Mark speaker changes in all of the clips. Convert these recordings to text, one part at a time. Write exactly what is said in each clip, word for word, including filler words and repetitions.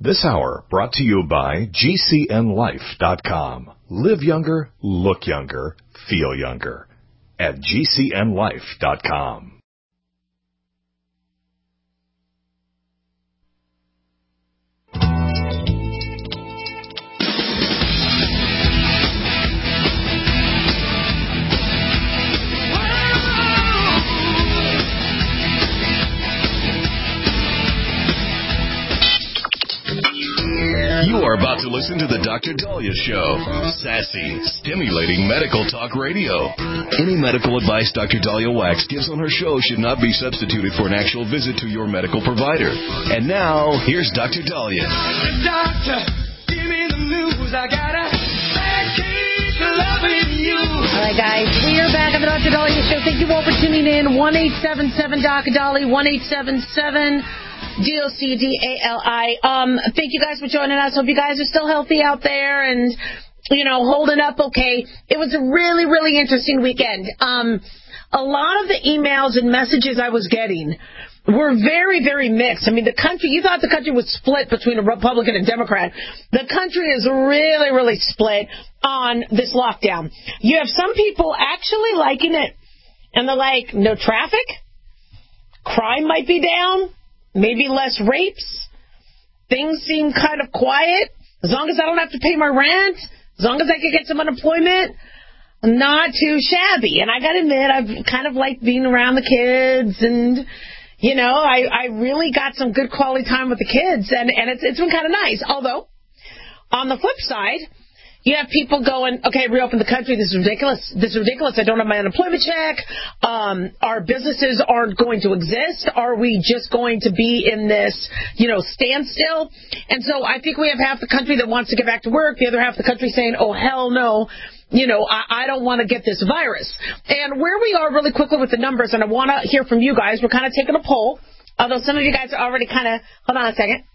Speaker 1: This hour brought to you by G C N life dot com. Live younger, look younger, feel younger at G C N life dot com.
Speaker 2: You are about to listen to the Doctor Daliah Show. Sassy, stimulating medical talk radio. Any medical advice Doctor Daliah Wax gives on her show should not be substituted for an actual visit to your medical provider. And now, here's Doctor Daliah.
Speaker 3: Doctor, give me the news. I got a bad case of loving you.
Speaker 4: All right, guys, we are back on the Doctor Daliah Show. Thank you all for tuning in. one eight seven seven D O C Dali, one eight seven seven D O C D A L I. Um, thank you guys for joining us. Hope you guys are still healthy out there and, you know, holding up okay. It was a really, really interesting weekend. Um, a lot of the emails and messages I was getting were very, very mixed. I mean, the country, you thought the country was split between a Republican and Democrat. The country is really, really split on this lockdown. You have some people actually liking it, and they're like, no traffic, crime might be down, maybe less rapes. Things seem kind of quiet. As long as I don't have to pay my rent, as long as I can get some unemployment, not too shabby. And I got to admit, I've kind of liked being around the kids, and, you know, I, I really got some good quality time with the kids, and, and it's, it's been kind of nice. Although, on the flip side, you have people going, okay, reopen the country. This is ridiculous. This is ridiculous. I don't have my unemployment check. Um, our businesses aren't going to exist. Are we just going to be in this, you know, standstill? And so I think we have half the country that wants to get back to work. The other half of the country saying, oh, hell no. You know, I, I don't want to get this virus. And where we are really quickly with the numbers, and I want to hear from you guys. We're kind of taking a poll, although some of you guys are already kind of, hold on a second.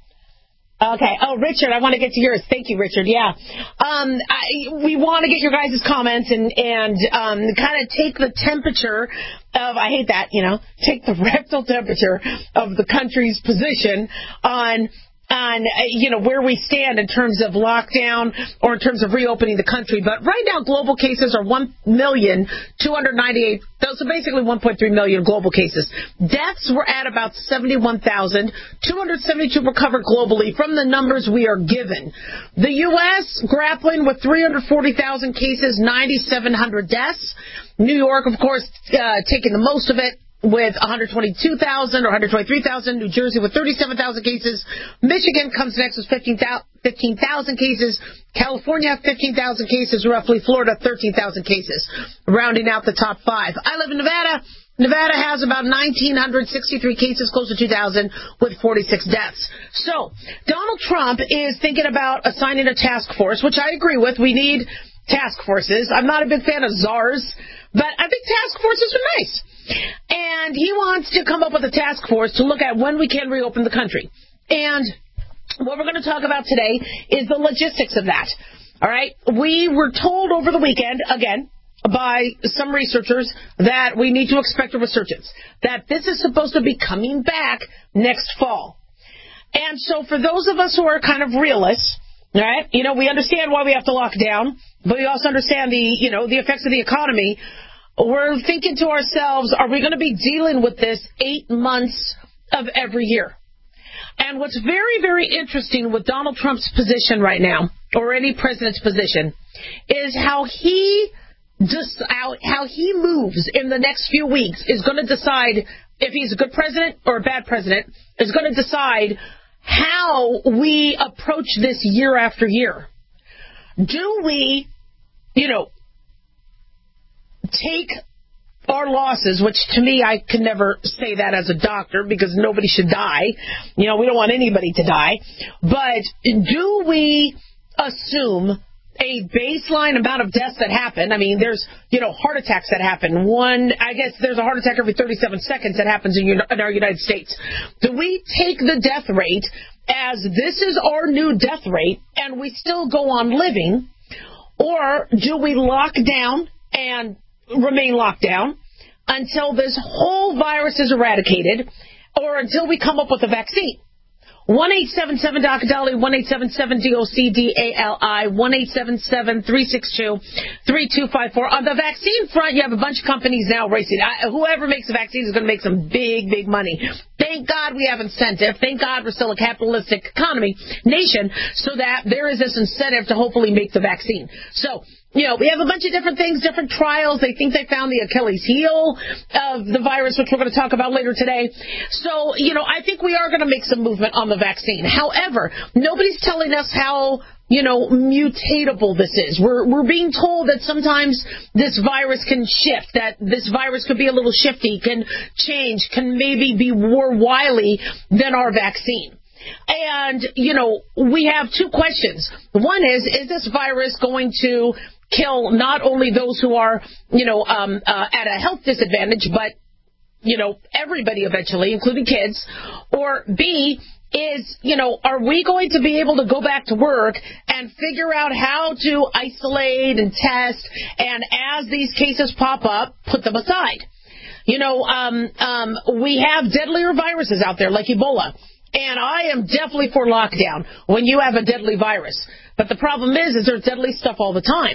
Speaker 4: Okay. Oh, Richard, I want to get to yours. Thank you, Richard. Yeah. Um, I, we want to get your guys' comments and, and um, kind of take the temperature of, I hate that, you know, take the rectal temperature of the country's position on on, you know, where we stand in terms of lockdown or in terms of reopening the country. But right now, global cases are one million two hundred ninety-eight, so basically one point three million global cases. Deaths were at about seventy-one thousand, two hundred seventy-two recovered globally from the numbers we are given. The U S grappling with three hundred forty thousand cases, nine thousand seven hundred deaths. New York, of course, uh, taking the most of it, with one hundred twenty-two thousand or one hundred twenty-three thousand, New Jersey with thirty-seven thousand cases, Michigan comes next with fifteen thousand cases, California fifteen thousand cases roughly, Florida thirteen thousand cases, rounding out the top five. I live in Nevada. Nevada has about one thousand nine hundred sixty-three cases, close to two thousand, with forty-six deaths. So, Donald Trump is thinking about assigning a task force, which I agree with. We need task forces. I'm not a big fan of czars, but I think task forces are nice. And he wants to come up with a task force to look at when we can reopen the country. And what we're going to talk about today is the logistics of that. All right? We were told over the weekend, again, by some researchers, that we need to expect a resurgence, that this is supposed to be coming back next fall. And so for those of us who are kind of realists, all right, you know, we understand why we have to lock down, but we also understand the, you know, the effects of the economy. We're thinking to ourselves, are we going to be dealing with this eight months of every year? And what's very, very interesting with Donald Trump's position right now, or any president's position, is how he just how, how he moves in the next few weeks is going to decide if he's a good president or a bad president, is going to decide how we approach this year after year. Do we, you know, take our losses, which to me, I can never say that as a doctor because nobody should die. You know, we don't want anybody to die. But do we assume a baseline amount of deaths that happen? I mean, there's, you know, heart attacks that happen. One, I guess there's a heart attack every thirty-seven seconds that happens in, in our United States. Do we take the death rate as this is our new death rate and we still go on living? Or do we lock down and remain locked down until this whole virus is eradicated or until we come up with a vaccine? one eight seven seven D O C D A L I, one eight seven seven D O C D A L I, one eight seven seven, three six two, three two five four. On the vaccine front, you have a bunch of companies now racing. I, whoever makes a vaccine is going to make some big, big money. Thank God we have incentive. Thank God we're still a capitalistic economy nation, so that there is this incentive to hopefully make the vaccine. So, you know, we have a bunch of different things, different trials. They think they found the Achilles heel of the virus, which we're going to talk about later today. So, you know, I think we are going to make some movement on the vaccine. However, nobody's telling us how, you know, mutatable this is. We're we're being told that sometimes this virus can shift, that this virus could be a little shifty, can change, can maybe be more wily than our vaccine. And, you know, we have two questions. One is, is this virus going to kill not only those who are, you know, um, uh, at a health disadvantage, but, you know, everybody eventually, including kids? Or B, is, you know, are we going to be able to go back to work and figure out how to isolate and test, and as these cases pop up, put them aside? You know, um, um, we have deadlier viruses out there like Ebola. And I am definitely for lockdown when you have a deadly virus. But the problem is, is there's deadly stuff all the time.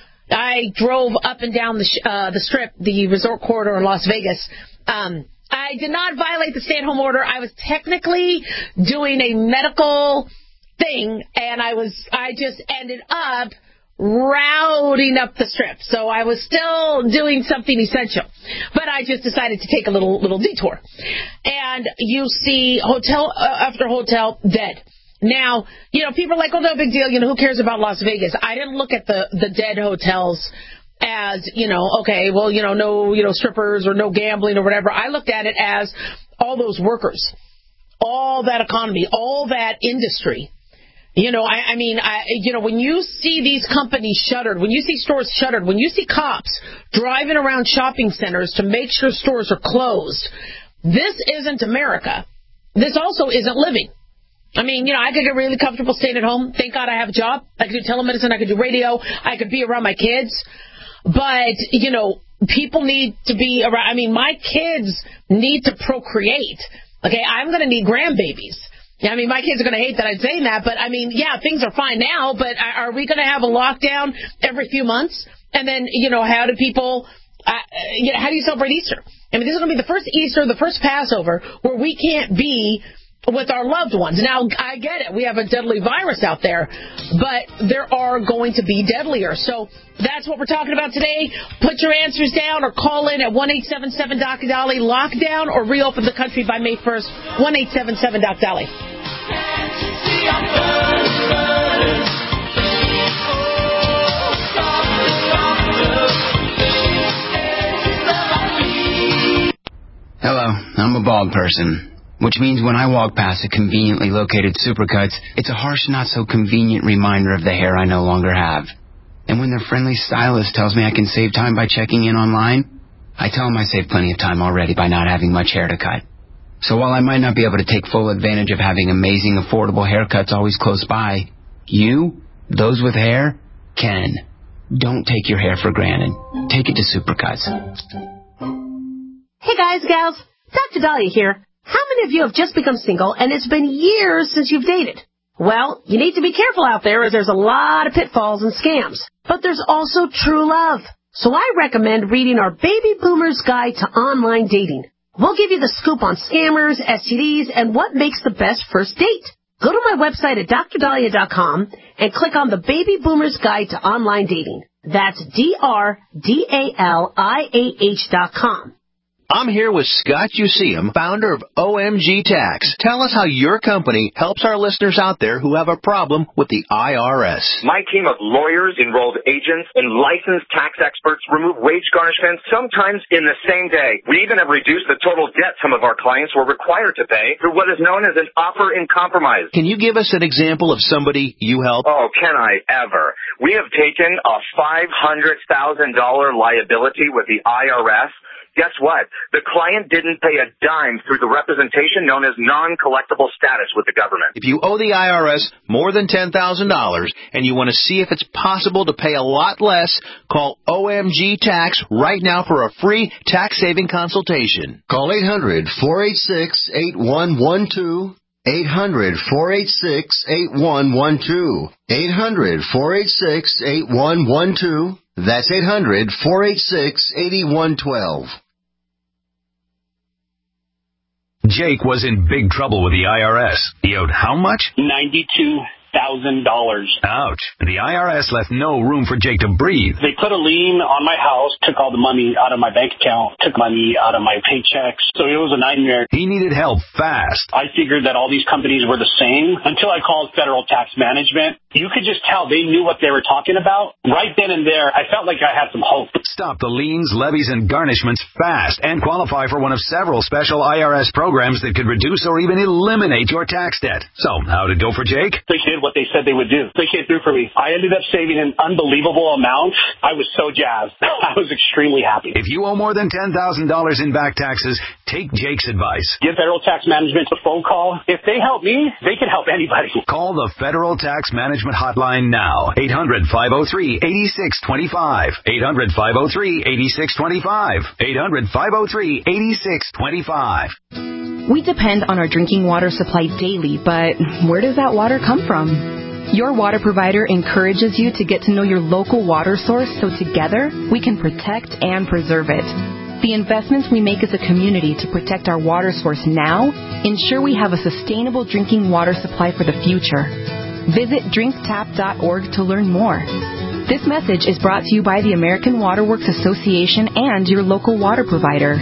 Speaker 4: I drove up and down the, sh- uh, the strip, the resort corridor in Las Vegas. Um, I did not violate the stay-at-home order. I was technically doing a medical thing, and I was, I just ended up routing up the strip. So I was still doing something essential, but I just decided to take a little little detour. And you see hotel uh, after hotel dead. Now, you know, people are like, oh, no big deal. You know, who cares about Las Vegas? I didn't look at the, the dead hotels as, you know, okay, well, you know, no, you know, strippers or no gambling or whatever. I looked at it as all those workers, all that economy, all that industry. You know, I, I mean, I, you know, when you see these companies shuttered, when you see stores shuttered, when you see cops driving around shopping centers to make sure stores are closed, this isn't America. This also isn't living. I mean, you know, I could get really comfortable staying at home. Thank God I have a job. I could do telemedicine. I could do radio. I could be around my kids. But, you know, people need to be around. I mean, my kids need to procreate. Okay, I'm going to need grandbabies. Yeah, I mean, my kids are going to hate that I'm saying that, but I mean, yeah, things are fine now, but are we going to have a lockdown every few months? And then, you know, how do people, uh, you know, how do you celebrate Easter? I mean, this is going to be the first Easter, the first Passover, where we can't be with our loved ones. Now, I get it. We have a deadly virus out there, but there are going to be deadlier. So that's what we're talking about today. Put your answers down or call in at one eight seven seven D O C D A L I. Lockdown or reopen the country by May first. one eight seven seven D O C D A L I.
Speaker 5: Hello, I'm a bald person. Which means when I walk past a conveniently located Supercuts, it's a harsh, not-so-convenient reminder of the hair I no longer have. And when their friendly stylist tells me I can save time by checking in online, I tell them I saved plenty of time already by not having much hair to cut. So while I might not be able to take full advantage of having amazing, affordable haircuts always close by, you, those with hair, can. Don't take your hair for granted. Take it to Supercuts.
Speaker 6: Hey guys, gals, Doctor Dahlia here. How many of you have just become single and it's been years since you've dated? Well, you need to be careful out there as there's a lot of pitfalls and scams. But there's also true love. So I recommend reading our Baby Boomer's Guide to Online Dating. We'll give you the scoop on scammers, S T Ds, and what makes the best first date. Go to my website at dr dahlia dot com and click on the Baby Boomer's Guide to Online Dating. That's D R D A L I A H dot com.
Speaker 7: I'm here with Scott Useum, founder of O M G Tax. Tell us how your company helps our listeners out there who have a problem with the I R S.
Speaker 8: My team of lawyers, enrolled agents, and licensed tax experts remove wage garnishments sometimes in the same day. We even have reduced the total debt some of our clients were required to pay through what is known as an offer in compromise.
Speaker 7: Can you give us an example of somebody you help?
Speaker 8: Oh, can I ever? We have taken a five hundred thousand dollars liability with the I R S. Guess what? The client didn't pay a dime through the representation known as non-collectible status with the government.
Speaker 7: If you owe the I R S more than ten thousand dollars and you want to see if it's possible to pay a lot less, call O M G Tax right now for a free tax-saving consultation.
Speaker 9: Call eight hundred, four eight six, eight one one two. eight hundred, four eight six, eight one one two. eight hundred, four eight six, eight one one two. That's eight hundred, four eight six, eight one one two.
Speaker 10: Jake was in big trouble with the I R S. He owed how much?
Speaker 11: ninety-two thousand dollars.
Speaker 10: Ouch. The I R S left no room for Jake to breathe.
Speaker 11: They put a lien on my house, took all the money out of my bank account, took money out of my paychecks. So it was a nightmare.
Speaker 10: He needed help fast.
Speaker 11: I figured that all these companies were the same until I called Federal Tax Management. You could just tell they knew what they were talking about. Right then and there, I felt like I had some hope.
Speaker 10: Stop the liens, levies, and garnishments fast and qualify for one of several special I R S programs that could reduce or even eliminate your tax debt. So, how'd it go for Jake?
Speaker 11: They did what they said they would do. They came through for me. I ended up saving an unbelievable amount. I was so jazzed. I was extremely happy.
Speaker 10: If you owe more than ten thousand dollars in back taxes, take Jake's advice.
Speaker 11: Give Federal Tax Management a phone call. If they help me, they can help anybody.
Speaker 10: Call the Federal Tax Management Hotline now. eight hundred, five oh three, eight six two five. eight hundred, five oh three, eight six two five. eight hundred, five oh three, eight six two five.
Speaker 12: We depend on our drinking water supply daily, but where does that water come from? Your water provider encourages you to get to know your local water source so together we can protect and preserve it. The investments we make as a community to protect our water source now ensure we have a sustainable drinking water supply for the future. Visit drink tap dot org to learn more. This message is brought to you by the American Water Works Association and your local water provider.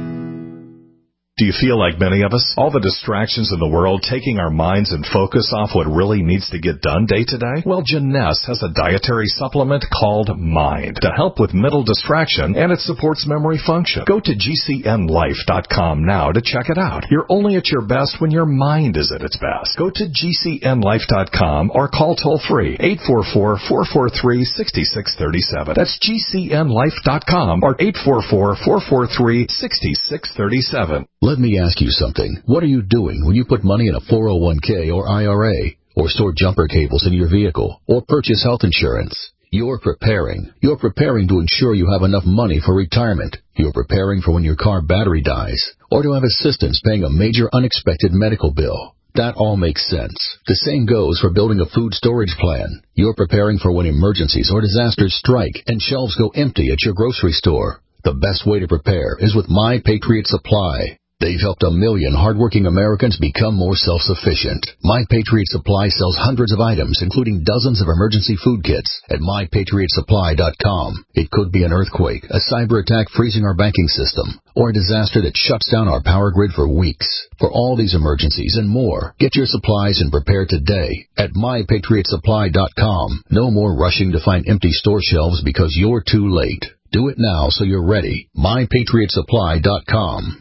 Speaker 1: Do you feel like many of us? All the distractions in the world taking our minds and focus off what really needs to get done day to day? Well, Janess has a dietary supplement called Mind to help with mental distraction, and it supports memory function. Go to G C N life dot com now to check it out. You're only at your best when your mind is at its best. Go to G C N life dot com or call toll-free eight four four, four four three, six six three seven. That's G C N life dot com or eight four four, four four three, six six three seven.
Speaker 13: Let me ask you something. What are you doing when you put money in a four oh one k or I R A, or store jumper cables in your vehicle, or purchase health insurance? You're preparing. You're preparing to ensure you have enough money for retirement. You're preparing for when your car battery dies, or to have assistance paying a major unexpected medical bill. That all makes sense. The same goes for building a food storage plan. You're preparing for when emergencies or disasters strike and shelves go empty at your grocery store. The best way to prepare is with My Patriot Supply. They've helped a million hardworking Americans become more self-sufficient. My Patriot Supply sells hundreds of items, including dozens of emergency food kits, at my patriot supply dot com. It could be an earthquake, a cyber attack freezing our banking system, or a disaster that shuts down our power grid for weeks. For all these emergencies and more, get your supplies and prepare today at my patriot supply dot com. No more rushing to find empty store shelves because you're too late. Do it now so you're ready. my patriot supply dot com.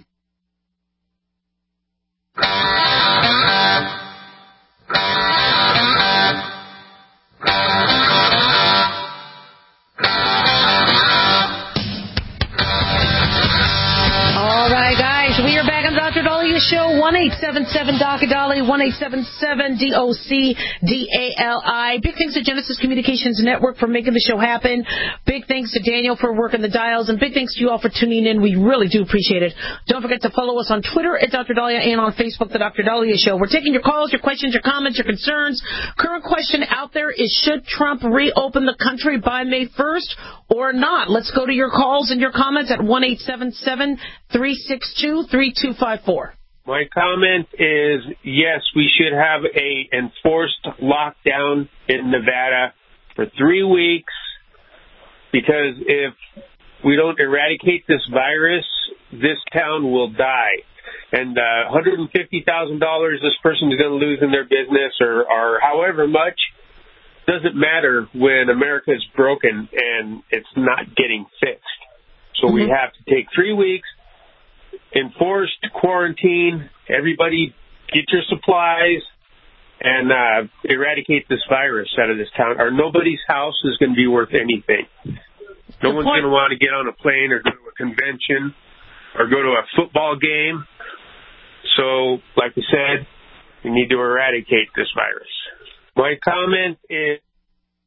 Speaker 4: Show one eight seven seven D O C A D A L I, one eight seven seven D O C D A L I. Big thanks to Genesis Communications Network for making the show happen. Big thanks to Daniel for working the dials, and big thanks to you all for tuning in. We really do appreciate it. Don't forget to follow us on Twitter at Doctor Dahlia and on Facebook, The Doctor Dahlia Show. We're taking your calls, your questions, your comments, your concerns. Current question out there is, should Trump reopen the country by May first or not? Let's go to your calls and your comments at one eight seven seven, three six two, three two five four.
Speaker 14: My comment is, yes, we should have a enforced lockdown in Nevada for three weeks, because if we don't eradicate this virus, this town will die. And uh, one hundred fifty thousand dollars this person is going to lose in their business, or, or however much, doesn't matter when America is broken and it's not getting fixed. So mm-hmm. we have to take three weeks. Enforced quarantine, everybody get your supplies, and uh, eradicate this virus out of this town, or nobody's house is going to be worth anything. No one's going to want to get on a plane or go to a convention or go to a football game. So, like I said, we need to eradicate this virus. My comment is...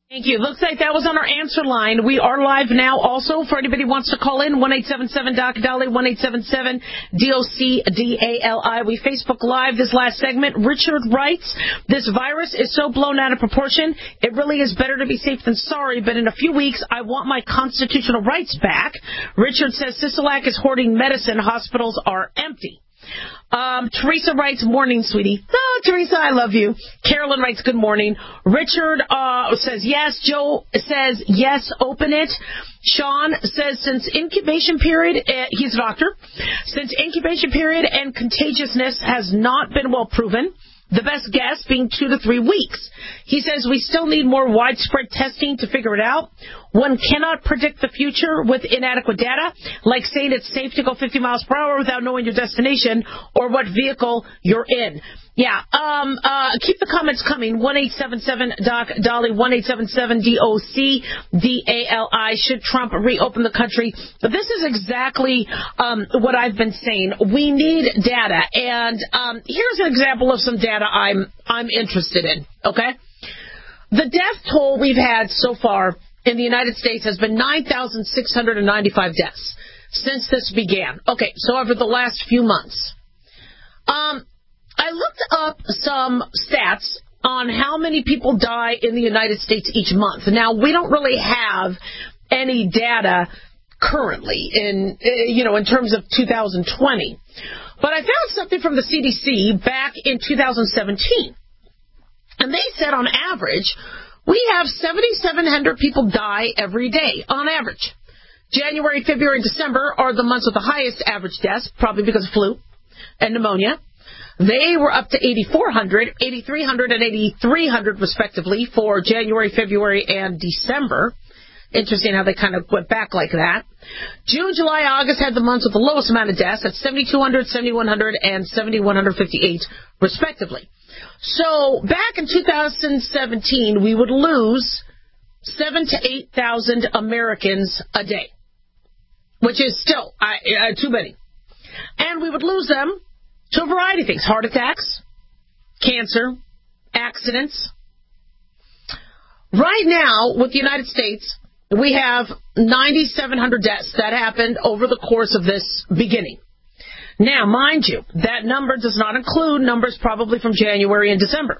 Speaker 4: Thank you. Looks like that was on our answer line. We are live now also. For anybody who wants to call in, one eight seven seven D O C D A L I, one eight seven seven D O C D A L I. We Facebook Live this last segment. Richard writes, this virus is so blown out of proportion, it really is better to be safe than sorry, but in a few weeks, I want my constitutional rights back. Richard says Sisolak is hoarding medicine. Hospitals are empty. Um, Teresa writes, morning, sweetie. Oh, Teresa, I love you. Carolyn writes, good morning. Richard uh, says yes. Joe says yes, open it. Sean says since incubation period, uh, he's a doctor, since incubation period and contagiousness has not been well proven, the best guess being two to three weeks. He says we still need more widespread testing to figure it out. One cannot predict the future with inadequate data, like saying it's safe to go fifty miles per hour without knowing your destination or what vehicle you're in. Yeah, um, uh, keep the comments coming. one eight seven seven D O C D A L I, one eight seven seven D O C D A L I. Should Trump reopen the country? This is exactly um, what I've been saying. We need data, and um, here's an example of some data I'm I'm interested in. Okay, the death toll we've had so far in the United States has been nine thousand six hundred ninety-five deaths since this began. Okay, so over the last few months. Um, I looked up some stats on how many people die in the United States each month. Now, we don't really have any data currently in, you know, in terms of two thousand twenty. But I found something from the C D C back in two thousand seventeen. And they said on average, we have seven thousand seven hundred people die every day, on average. January, February, and December are the months with the highest average deaths, probably because of flu and pneumonia. They were up to eight thousand four hundred, eight thousand three hundred, and eight thousand three hundred, respectively, for January, February, and December. Interesting how they kind of went back like that. June, July, August had the months with the lowest amount of deaths at seven thousand two hundred, seven thousand one hundred, and seven thousand one hundred fifty-eight, respectively. So back in two thousand seventeen, we would lose seven to eight thousand Americans a day, which is still uh, too many. And we would lose them to a variety of things: heart attacks, cancer, accidents. Right now, with the United States, we have nine thousand seven hundred deaths that happened over the course of this beginning. Now, mind you, that number does not include numbers probably from January and December.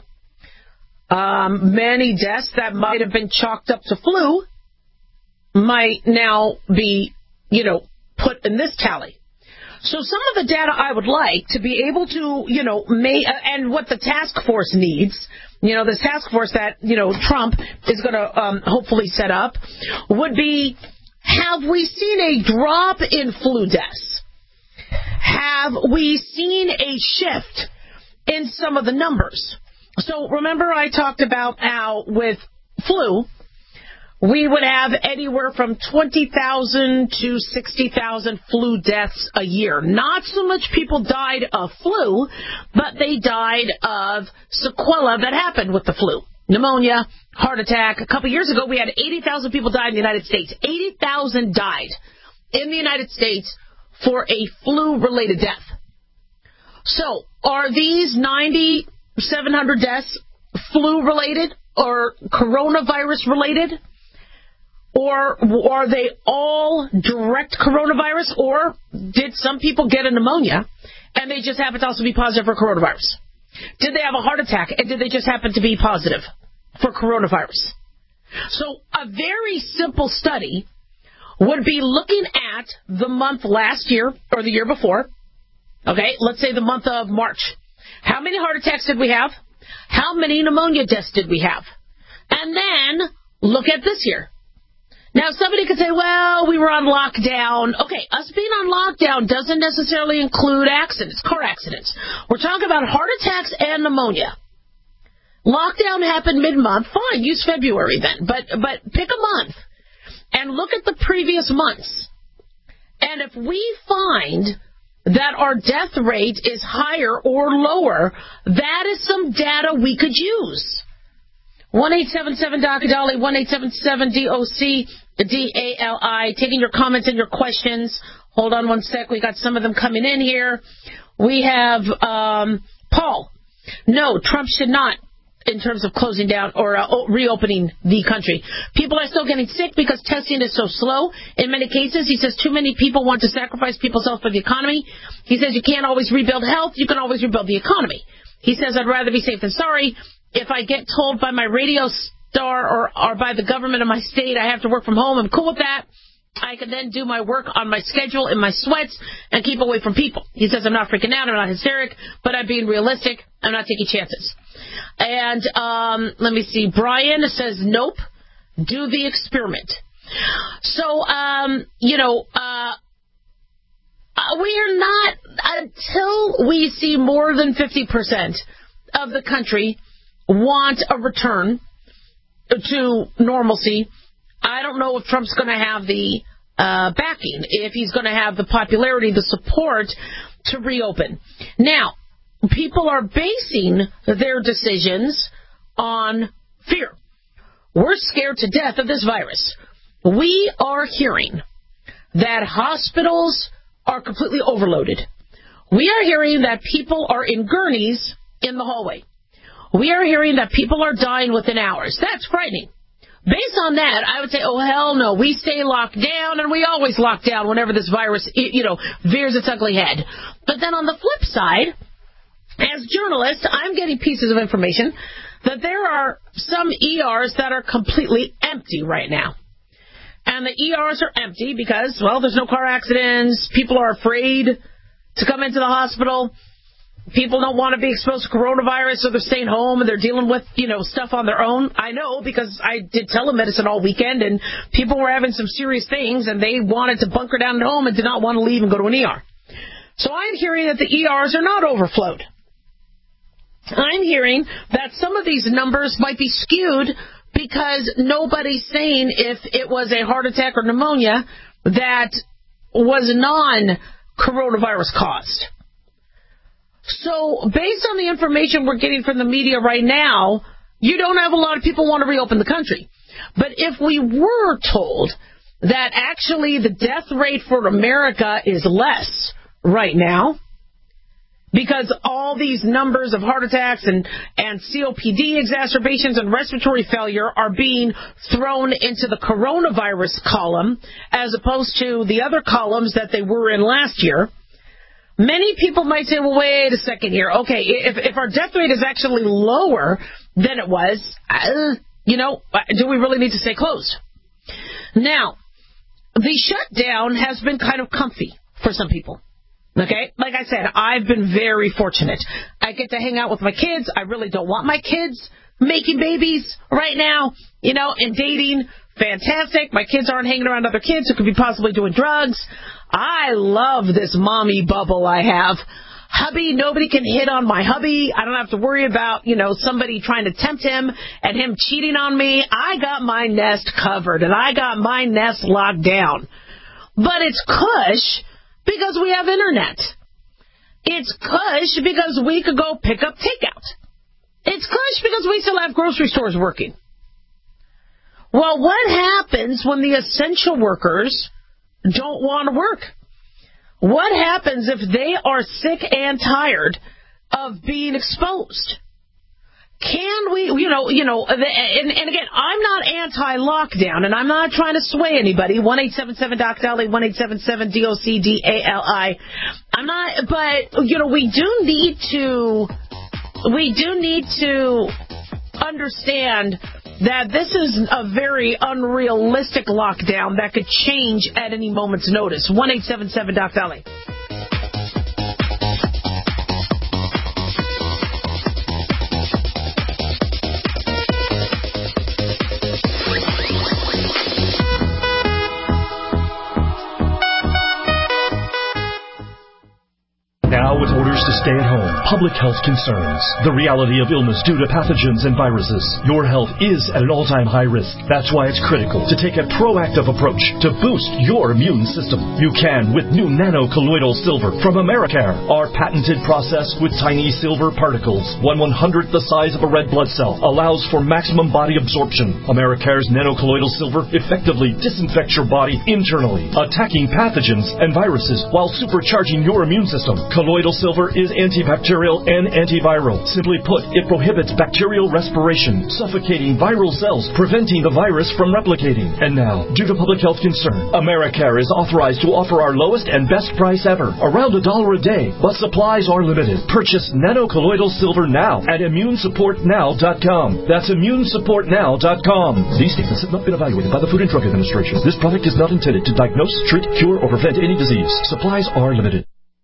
Speaker 4: Um, many deaths that might have been chalked up to flu might now be, you know, put in this tally. So some of the data I would like to be able to, you know, may, uh, and what the task force needs, you know, this task force that, you know, Trump is going to um, hopefully set up, would be, have we seen a drop in flu deaths? Have we seen a shift in some of the numbers? So remember I talked about how with flu, we would have anywhere from twenty thousand to sixty thousand flu deaths a year. Not so much people died of flu, but they died of sequela that happened with the flu. Pneumonia, heart attack. A couple years ago, we had eighty thousand people die in the United States. eighty thousand died in the United States for a flu-related death. So, are these nine thousand seven hundred deaths flu-related or coronavirus-related? Or are they all direct coronavirus? Or did some people get a pneumonia and they just happen to also be positive for coronavirus? Did they have a heart attack and did they just happen to be positive for coronavirus? So a very simple study would be looking at the month last year or the year before. Okay, let's say the month of March. How many heart attacks did we have? How many pneumonia deaths did we have? And then look at this year. Now, somebody could say, well, we were on lockdown. Okay, us being on lockdown doesn't necessarily include accidents, car accidents. We're talking about heart attacks and pneumonia. Lockdown happened mid-month. Fine, use February then. But but pick a month and look at the previous months. And if we find that our death rate is higher or lower, that is some data we could use. one eight seven seven D O C D A L I, one eight seven seven D O C D A L I. Taking your comments and your questions. Hold on one sec. We got some of them coming in here. We have um, Paul. No, Trump should not in terms of closing down or uh, reopening the country. People are still getting sick because testing is so slow. In many cases, he says too many people want to sacrifice people's health for the economy. He says you can't always rebuild health. You can always rebuild the economy. He says I'd rather be safe than sorry. If I get told by my radio star or, or by the government of my state I have to work from home, I'm cool with that. I can then do my work on my schedule in my sweats and keep away from people. He says I'm not freaking out, I'm not hysteric, but I'm being realistic. I'm not taking chances. And um, let me see. Brian says, nope, do the experiment. So, um, you know, uh, we are not, until we see more than fifty percent of the country want a return to normalcy, I don't know if Trump's going to have the uh, backing, if he's going to have the popularity, the support to reopen. Now, people are basing their decisions on fear. We're scared to death of this virus. We are hearing that hospitals are completely overloaded. We are hearing that people are in gurneys in the hallway. We are hearing that people are dying within hours. That's frightening. Based on that, I would say, oh, hell no, we stay locked down, and we always lock down whenever this virus, you know, veers its ugly head. But then on the flip side, as journalists, I'm getting pieces of information that there are some E Rs that are completely empty right now. And the E Rs are empty because, well, there's no car accidents. People are afraid to come into the hospital. People don't want to be exposed to coronavirus, so they're staying home and they're dealing with, you know, stuff on their own. I know because I did telemedicine all weekend and people were having some serious things and they wanted to bunker down at home and did not want to leave and go to an E R. So I'm hearing that the E Rs are not overflowed. I'm hearing that some of these numbers might be skewed because nobody's saying if it was a heart attack or pneumonia that was non-coronavirus caused. So based on the information we're getting from the media right now, you don't have a lot of people want to reopen the country. But if we were told that actually the death rate for America is less right now, because all these numbers of heart attacks and, and C O P D exacerbations and respiratory failure are being thrown into the coronavirus column as opposed to the other columns that they were in last year, many people might say, well, wait a second here. Okay, if, if our death rate is actually lower than it was, uh, you know, do we really need to stay closed? Now, the shutdown has been kind of comfy for some people. Okay, like I said, I've been very fortunate. I get to hang out with my kids. I really don't want my kids making babies right now, you know, and dating. Fantastic. My kids aren't hanging around other kids who could be possibly doing drugs. I love this mommy bubble I have. Hubby, nobody can hit on my hubby. I don't have to worry about, you know, somebody trying to tempt him and him cheating on me. I got my nest covered and I got my nest locked down. But it's cush because we have internet. It's cush because we could go pick up takeout. It's cush because we still have grocery stores working. Well, what happens when the essential workers don't want to work? What happens if they are sick and tired of being exposed? Can we, you know, you know, and, and again, I'm not anti-lockdown, and I'm not trying to sway anybody. one eight seven seven D O C D A L I, one eight seven seven D O C D A L I. I'm not, but, you know, we do need to, we do need to understand that this is a very unrealistic lockdown that could change at any moment's notice. one eight seven seven D O C D A L I.
Speaker 15: Now with orders to stay at home, public health concerns, the reality of illness due to pathogens and viruses, your health is at an all-time high risk. That's why it's critical to take a proactive approach to boost your immune system. You can with new nano-colloidal silver from Americare, our patented process with tiny silver particles, one one-hundredth the size of a red blood cell, allows for maximum body absorption. Americare's nano-colloidal silver effectively disinfects your body internally, attacking pathogens and viruses while supercharging your immune system. Colloidal silver is antibacterial and antiviral. Simply put, it prohibits bacterial respiration, suffocating viral cells, preventing the virus from replicating. And now, due to public health concern, Americare is authorized to offer our lowest and best price ever, around a dollar a day, but supplies are limited. Purchase nanocolloidal silver now at immune support now dot com. That's immune support now dot com. These statements have not been evaluated by the Food and Drug Administration. This product is not intended to diagnose, treat, cure, or prevent any disease. Supplies are limited.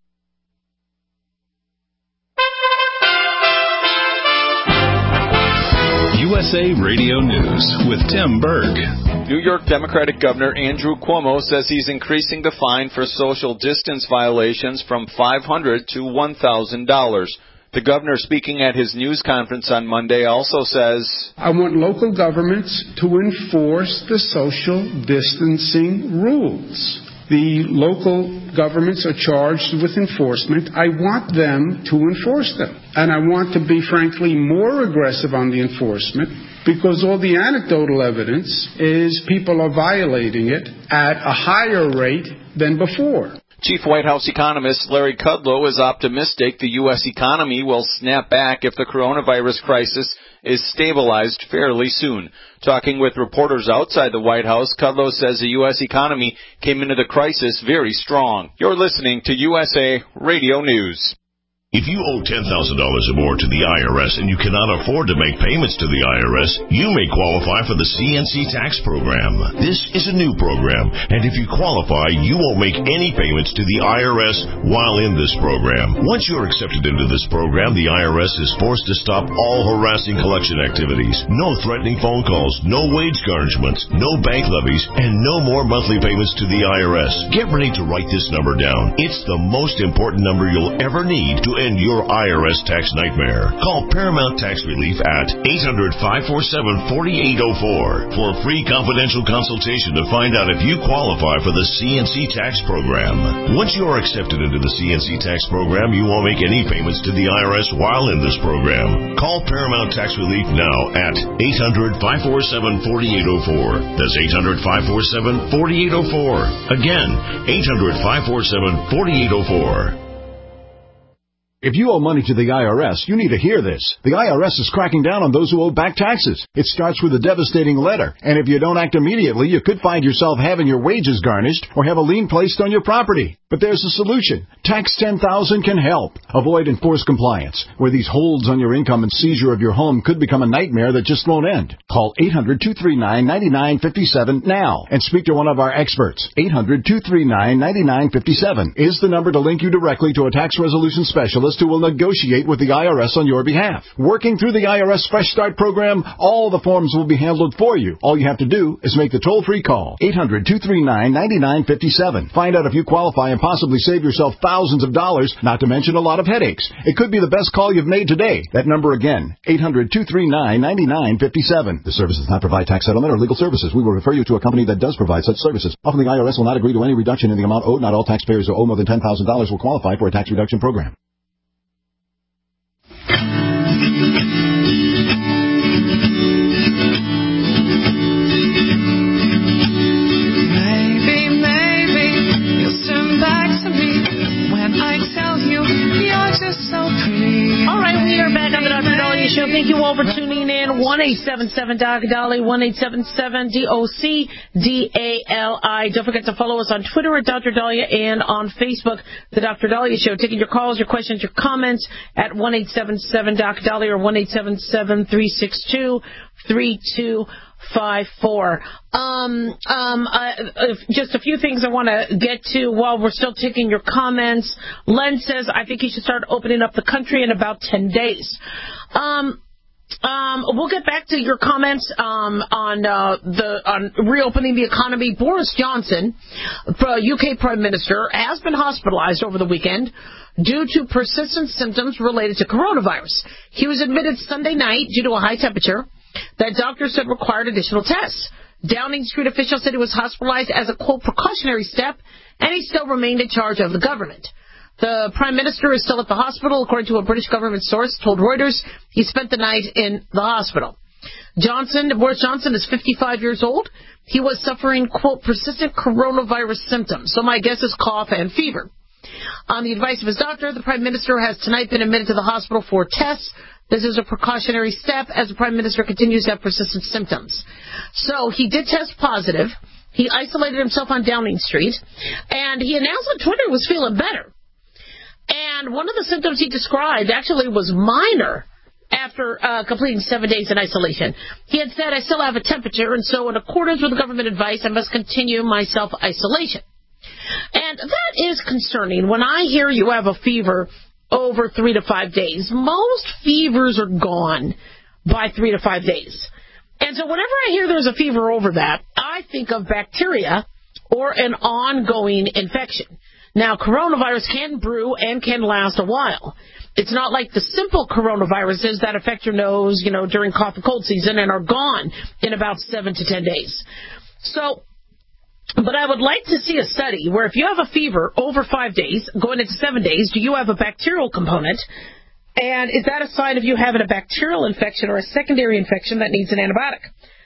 Speaker 2: U S A Radio News with Tim Berg.
Speaker 16: New York Democratic Governor Andrew Cuomo says he's increasing the fine for social distance violations from five hundred dollars to one thousand dollars. The governor, speaking at his news conference on Monday, also says,
Speaker 17: I want local governments to enforce the social distancing rules. The local governments are charged with enforcement. I want them to enforce them. And I want to be, frankly, more aggressive on the enforcement because all the anecdotal evidence is people are violating it at a higher rate than before.
Speaker 16: Chief White House economist Larry Kudlow is optimistic the U S economy will snap back if the coronavirus crisis is stabilized fairly soon. Talking with reporters outside the White House, Kudlow says the U S economy came into the crisis very strong. You're listening to U S A Radio News.
Speaker 18: If you owe ten thousand dollars or more to the I R S and you cannot afford to make payments to the I R S, you may qualify for the C N C tax program. This is a new program, and if you qualify, you won't make any payments to the I R S while in this program. Once you're accepted into this program, the I R S is forced to stop all harassing collection activities. No threatening phone calls, no wage garnishments, no bank levies, and no more monthly payments to the I R S. Get ready to write this number down. It's the most important number you'll ever need to end your I R S tax nightmare. Call Paramount Tax Relief at eight hundred, five four seven, four eight zero four for a free confidential consultation to find out if you qualify for the C N C tax program. Once you are accepted into the C N C tax program, you won't make any payments to the I R S while in this program. Call Paramount Tax Relief now at eight hundred, five four seven, four eight zero four. That's eight hundred, five four seven, four eight zero four. Again, eight hundred, five four seven, four eight zero four.
Speaker 19: If you owe money to the I R S, you need to hear this. The I R S is cracking down on those who owe back taxes. It starts with a devastating letter, and if you don't act immediately, you could find yourself having your wages garnished or have a lien placed on your property. But there's a solution. Tax ten thousand can help. Avoid enforced compliance, where these holds on your income and seizure of your home could become a nightmare that just won't end. Call eight hundred, two three nine, nine nine five seven now and speak to one of our experts. eight hundred, two three nine, nine nine five seven is the number to link you directly to a tax resolution specialist who will negotiate with the I R S on your behalf. Working through the I R S Fresh Start program, all the forms will be handled for you. All you have to do is make the toll-free call. eight hundred, two three nine, nine nine five seven. Find out if you qualify and possibly save yourself thousands of dollars, not to mention a lot of headaches. It could be the best call you've made today. That number again, eight hundred, two three nine, nine nine five seven. The service does not provide tax settlement or legal services. We will refer you to a company that does provide such services. Often the I R S will not agree to any reduction in the amount owed. Not all taxpayers who owe more than ten thousand dollars will qualify for a tax reduction program.
Speaker 3: Maybe, maybe you'll turn back to me when I tell you you're just so pretty.
Speaker 4: All right, we are back on the Doctor Dahlia Show. Thank you all for tuning in. one eight seven seven D O C Dali, one eight seven seven D O C D A L I. Don't forget to follow us on Twitter at Doctor Dahlia and on Facebook, The Doctor Dahlia Show. Taking your calls, your questions, your comments at one eight seven seven D O C Dali or one eight seven seven, three six two, three two five four. Um, um, uh, just a few things I want to get to while we're still taking your comments. Len says, I think you should start opening up the country in about ten days. Um, Um, we'll get back to your comments um, on uh, the on reopening the economy. Boris Johnson, U K Prime Minister, has been hospitalized over the weekend due to persistent symptoms related to coronavirus. He was admitted Sunday night due to a high temperature that doctors said required additional tests. Downing Street officials said he was hospitalized as a, quote, precautionary step, and he still remained in charge of the government. The Prime Minister is still at the hospital, according to a British government source, told Reuters he spent the night in the hospital. Johnson, Boris Johnson is fifty-five years old. He was suffering, quote, persistent coronavirus symptoms. So my guess is cough and fever. On the advice of his doctor, the Prime Minister has tonight been admitted to the hospital for tests. This is a precautionary step as the Prime Minister continues to have persistent symptoms. So he did test positive. He isolated himself on Downing Street, and he announced on Twitter he was feeling better. And one of the symptoms he described actually was minor after uh, completing seven days in isolation. He had said, I still have a temperature, and so in accordance with the government advice, I must continue my self-isolation. And that is concerning. When I hear you have a fever over three to five days, most fevers are gone by three to five days. And so whenever I hear there's a fever over that, I think of bacteria or an ongoing infection. Now, coronavirus can brew and can last a while. It's not like the simple coronaviruses that affect your nose, you know, during cough and cold season and are gone in about seven to ten days. So, but I would like to see a study where if you have a fever over five days, going into seven days, do you have a bacterial component? And is that a sign of you having a bacterial infection or a secondary infection that needs an antibiotic?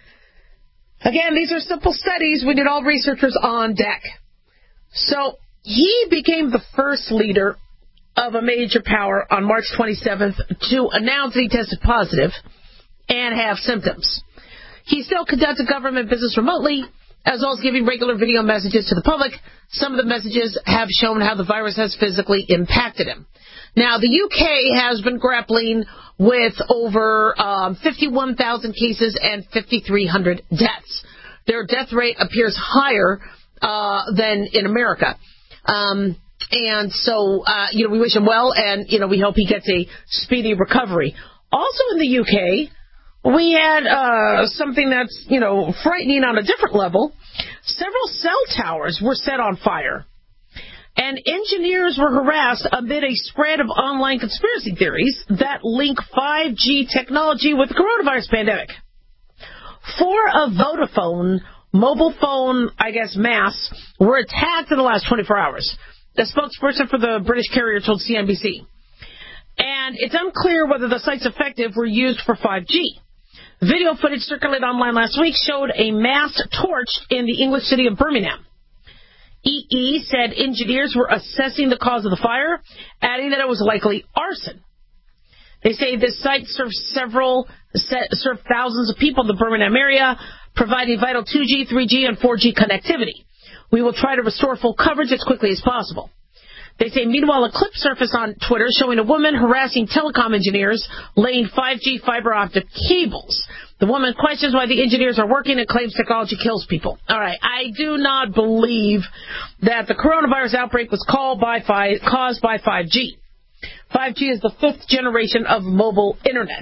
Speaker 4: Again, these are simple studies. We need all researchers on deck. So he became the first leader of a major power on March twenty-seventh to announce that he tested positive and have symptoms. He still conducted government business remotely, as well as giving regular video messages to the public. Some of the messages have shown how the virus has physically impacted him. Now, the U K has been grappling with over um, fifty-one thousand cases and fifty-three hundred deaths. Their death rate appears higher uh, than in America. Um, and so, uh, you know, we wish him well, and, you know, we hope he gets a speedy recovery. Also in the U K, we had uh, something that's, you know, frightening on a different level. Several cell towers were set on fire, and engineers were harassed amid a spread of online conspiracy theories that link five G technology with the coronavirus pandemic. Four of Vodafone mobile phone, I guess, masts were attacked in the last twenty-four hours. The spokesperson for the British carrier told C N B C. And it's unclear whether the sites affected were used for five G. Video footage circulated online last week showed a mast torched in the English city of Birmingham. E E said engineers were assessing the cause of the fire, adding that it was likely arson. They say this site serves several, served thousands of people in the Birmingham area, providing vital two G, three G, and four G connectivity. We will try to restore full coverage as quickly as possible. They say, meanwhile, a clip surfaced on Twitter showing a woman harassing telecom engineers laying five G fiber optic cables. The woman questions why the engineers are working and claims technology kills people. All right, I do not believe that the coronavirus outbreak was called by fi- caused by five G. five G is the fifth generation of mobile internet.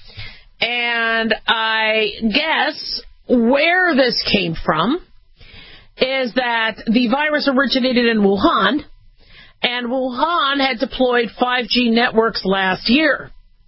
Speaker 4: And I guess where this came from is that the virus originated in Wuhan, and Wuhan had deployed five G networks last year.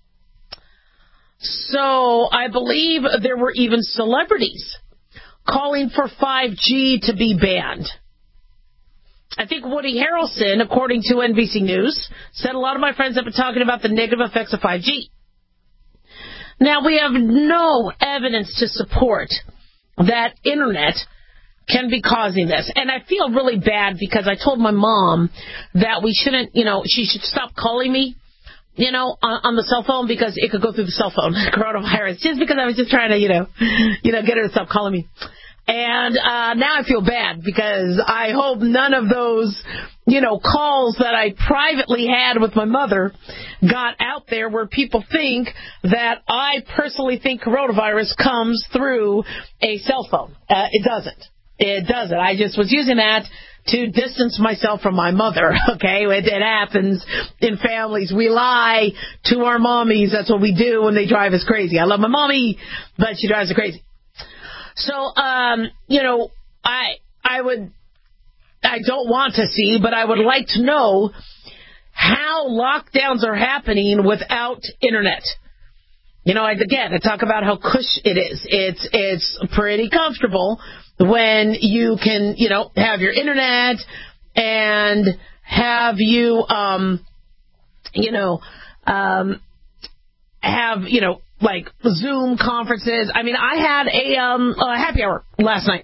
Speaker 4: So I believe there were even celebrities calling for five G to be banned. I think Woody Harrelson, according to N B C News, said a lot of my friends have been talking about the negative effects of five G. Now, we have no evidence to support that internet can be causing this. And I feel really bad because I told my mom that we shouldn't, you know, she should stop calling me, you know, on, on the cell phone because it could go through the cell phone, coronavirus, just because I was just trying to, you know, you know, get her to stop calling me. And uh, now I feel bad because I hope none of those, you know, calls that I privately had with my mother got out there where people think that I personally think coronavirus comes through a cell phone. Uh, it doesn't. It doesn't. I just was using that to distance myself from my mother, okay? It, it happens in families. We lie to our mommies. That's what we do when they drive us crazy. I love my mommy, but she drives us crazy. So, um, you know, I I would, I don't want to see, but I would like to know how lockdowns are happening without internet. You know, again, I talk about how cush it is. It's it's pretty comfortable when you can, you know, have your internet and have you, um, you know, um, have, you know, like Zoom conferences. I mean, I had a, um, a happy hour last night.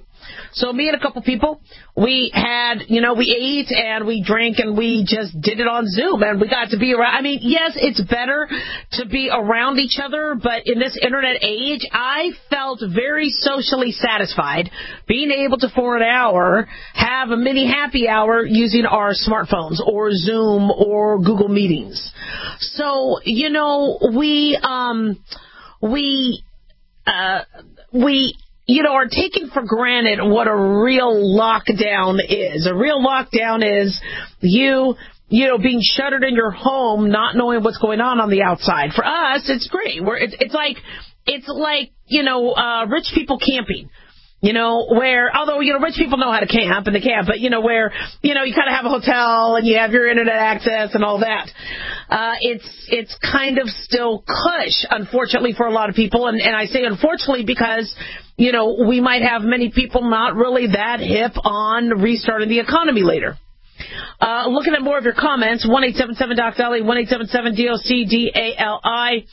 Speaker 4: So me and a couple people, we had, you know, we ate and we drank and we just did it on Zoom and we got to be around. I mean, yes, it's better to be around each other, but in this internet age, I felt very socially satisfied being able to, for an hour, have a mini happy hour using our smartphones or Zoom or Google Meetings. So, you know, we, um, we, uh, we, you know, are taking for granted what a real lockdown is. A real lockdown is you, you know, being shuttered in your home, not knowing what's going on on the outside. For us, it's great. We're, it's, it's like, it's like, you know, uh, rich people camping. You know, where, although, you know, rich people know how to camp and they camp, but, you know, where, you know, you kind of have a hotel and you have your internet access and all that. Uh, it's, it's kind of still cush, unfortunately, for a lot of people. And, and I say unfortunately because, you know, we might have many people not really that hip on restarting the economy later. Uh, looking at more of your comments, one eight seven seven Doc Dali, one eight seven seven D O C D A L I.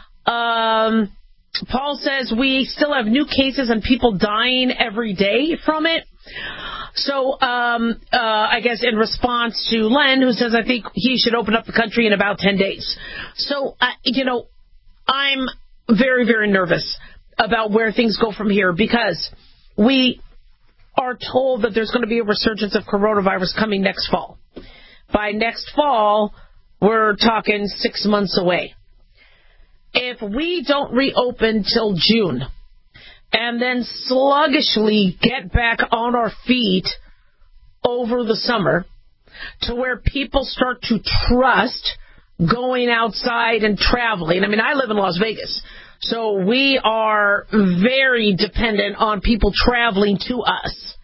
Speaker 4: Um, Paul says we still have new cases and people dying every day from it. So um, uh, I guess in response to Len, who says I think he should open up the country in about ten days. So, uh, you know, I'm very, very nervous about where things go from here because we are told that there's going to be a resurgence of coronavirus coming next fall. By next fall, we're talking six months away. If we don't reopen till June and then sluggishly get back on our feet over the summer to where people start to trust going outside and traveling. I mean, I live in Las Vegas, so we are very dependent on people traveling to us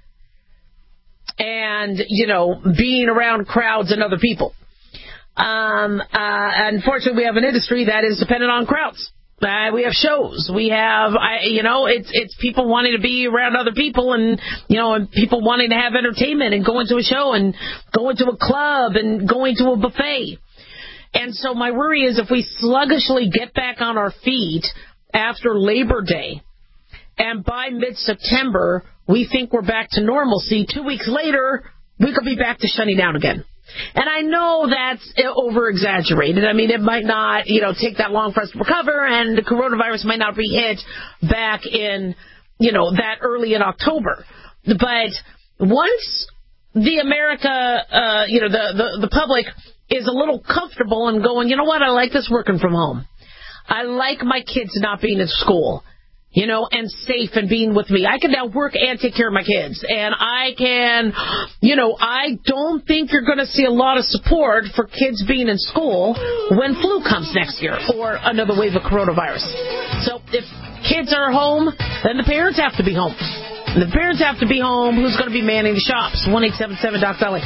Speaker 4: and, you know, being around crowds and other people. Um, uh, unfortunately, we have an industry that is dependent on crowds. Uh, we have shows. We have, I, you know, it's it's people wanting to be around other people, and you know, and people wanting to have entertainment and going to a show and going to a club and going to a buffet. And so my worry is if we sluggishly get back on our feet after Labor Day, and by mid-September we think we're back to normalcy, two weeks later we could be back to shutting down again. And I know that's over-exaggerated. I mean, it might not, you know, take that long for us to recover, and the coronavirus might not be hit back in, you know, that early in October. But once the America, uh, you know, the, the, the public is a little comfortable and going, you know what, I like this working from home. I like my kids not being at school, you know, and safe and being with me. I can now work and take care of my kids. And I can, you know, I don't think you're going to see a lot of support for kids being in school when flu comes next year or another wave of coronavirus. So if kids are home, then the parents have to be home. And if the parents have to be home, who's going to be manning the shops? one eight seven seven Doc Dali.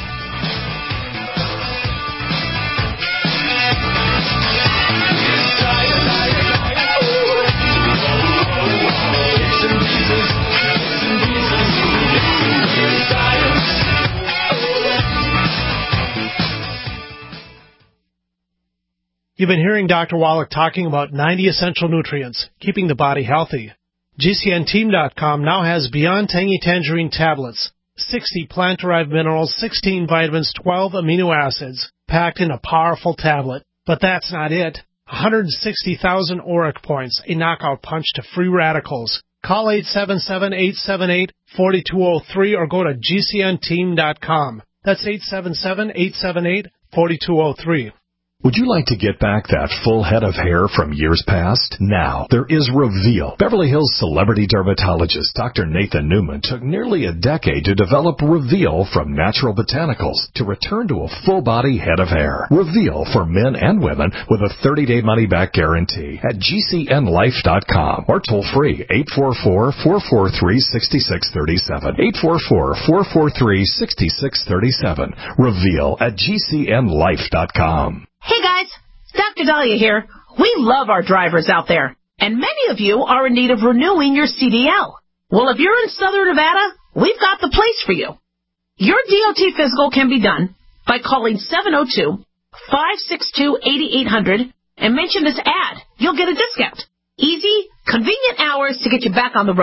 Speaker 20: You've been hearing Doctor Wallach talking about ninety essential nutrients, keeping the body healthy. G C N team dot com now has Beyond Tangy Tangerine tablets, sixty plant-derived minerals, sixteen vitamins, twelve amino acids, packed in a powerful tablet. But that's not it. one hundred sixty thousand auric points, a knockout punch to free radicals. Call eight seven seven, eight seven eight, four two zero three or go to G C N team dot com. That's eight seven seven, eight seven eight, four two zero three.
Speaker 1: Would you like to get back that full head of hair from years past? Now, there is Reveal. Beverly Hills celebrity dermatologist Doctor Nathan Newman took nearly a decade to develop Reveal from natural botanicals to return to a full-body head of hair. Reveal for men and women with a thirty-day money-back guarantee at G C N life dot com or toll-free eight four four, four four three, six six three seven. eight four four, four four three, six six three seven. Reveal at G C N life dot com.
Speaker 6: Hey guys, Doctor Dahlia here. We love our drivers out there, and many of you are in need of renewing your C D L. Well, if you're in Southern Nevada, we've got the place for you. Your D O T physical can be done by calling seven oh two, five six two, eight eight zero zero and mention this ad. You'll get a discount. Easy, convenient hours to get you back on the road.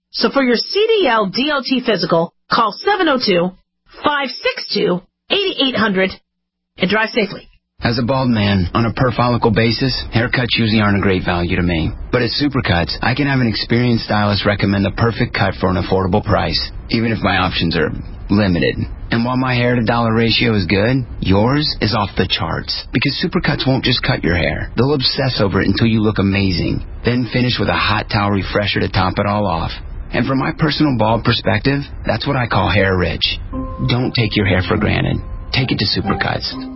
Speaker 6: So for your C D L D O T physical, call seven oh two, five six two, eight eight hundred and drive safely.
Speaker 5: As a bald man, on a per-follicle basis, haircuts usually aren't a great value to me. But at Supercuts, I can have an experienced stylist recommend the perfect cut for an affordable price, even if my options are limited. And while my hair-to-dollar ratio is good, yours is off the charts. Because Supercuts won't just cut your hair. They'll obsess over it until you look amazing. Then finish with a hot towel refresher to top it all off. And from my personal bald perspective, that's what I call hair rich. Don't take your hair for granted. Take it to Supercuts.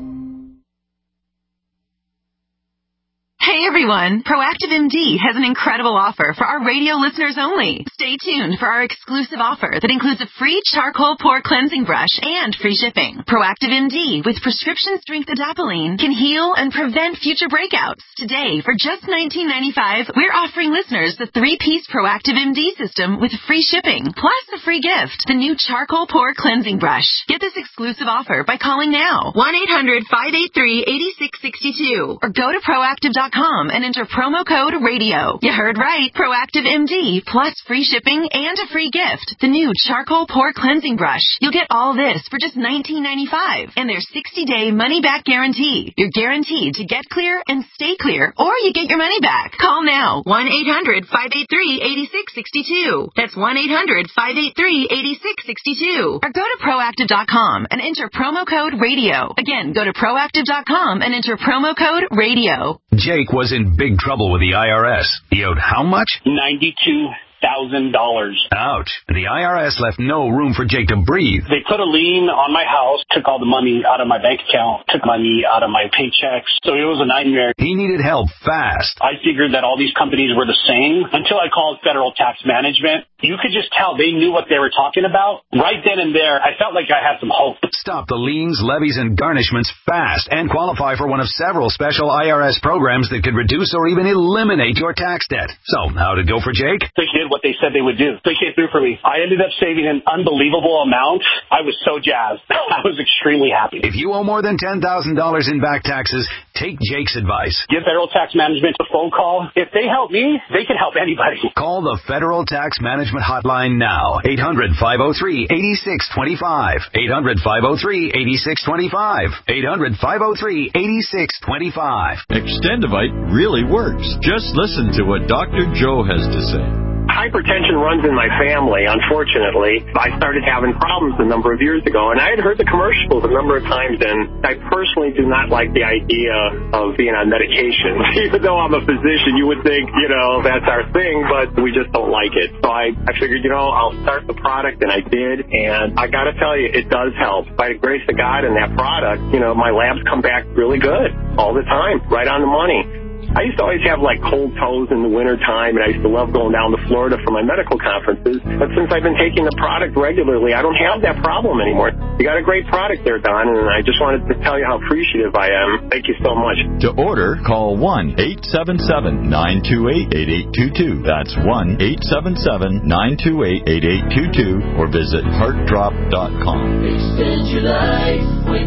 Speaker 12: Hey everyone, Proactive M D has an incredible offer for our radio listeners only. Stay tuned for our exclusive offer that includes a free charcoal pore cleansing brush and free shipping. Proactive M D with prescription strength adapalene can heal and prevent future breakouts. Today, for just nineteen ninety-five dollars, we're offering listeners the three-piece Proactive M D system with free shipping, plus a free gift, the new charcoal pore cleansing brush. Get this exclusive offer by calling now, one eight hundred, five eight three, eight six six two, or go to proactive dot com and enter promo code radio. You heard right. Proactive M D plus free shipping and a free gift. The new charcoal pore cleansing brush. You'll get all this for just nineteen ninety-five dollars and their sixty-day money-back guarantee. You're guaranteed to get clear and stay clear, or you get your money back. Call now. one eight hundred, five eight three, eight six six two. That's one eight hundred, five eight three, eight six six two. Or go to proactive dot com and enter promo code radio. Again, go to proactive dot com and enter promo code radio.
Speaker 10: Jake was in big trouble with the I R S. He owed how much?
Speaker 11: ninety-two thousand dollars.
Speaker 10: Ouch. The I R S left no room for Jake to breathe.
Speaker 11: They put a lien on my house, took all the money out of my bank account, took money out of my paychecks. So it was a nightmare.
Speaker 10: He needed help fast.
Speaker 11: I figured that all these companies were the same until I called Federal Tax Management. You could just tell they knew what they were talking about. Right then and there, I felt like I had some hope.
Speaker 10: Stop the liens, levies, and garnishments fast and qualify for one of several special I R S programs that could reduce or even eliminate your tax debt. So, how to go for Jake?
Speaker 11: They did what they said they would do. They came through for me. I ended up saving an unbelievable amount. I was so jazzed. I was extremely happy.
Speaker 10: If you owe more than ten thousand dollars in back taxes, take Jake's advice.
Speaker 11: Give Federal Tax Management a phone call. If they help me, they can help anybody.
Speaker 10: Call the Federal Tax Management Hotline now. eight hundred, five oh three, eight six two five. eight hundred, five oh three, eight six two five. eight hundred, five oh three, eight six two five.
Speaker 21: Extendivite really works. Just listen to what Doctor Joe has to say.
Speaker 22: Hypertension runs in my family, unfortunately. I started having problems a number of years ago, and I had heard the commercials a number of times, and I personally do not like the idea of being on medication. Even though I'm a physician, you would think, you know, that's our thing, but we just don't like it. So I, I figured, you know, I'll start the product, and I did, and I got to tell you, it does help. By the grace of God and that product, you know, my labs come back really good all the time, right on the money. I used to always have, like, cold toes in the wintertime, and I used to love going down to Florida for my medical conferences. But since I've been taking the product regularly, I don't have that problem anymore. You got a great product there, Don, and I just wanted to tell you how appreciative I am. Thank you so much.
Speaker 21: To order, call one eight seven seven, nine two eight, eight eight two two. That's one eight seven seven, nine two eight, eight eight two two, or visit heart drop dot com.
Speaker 23: Extend your life with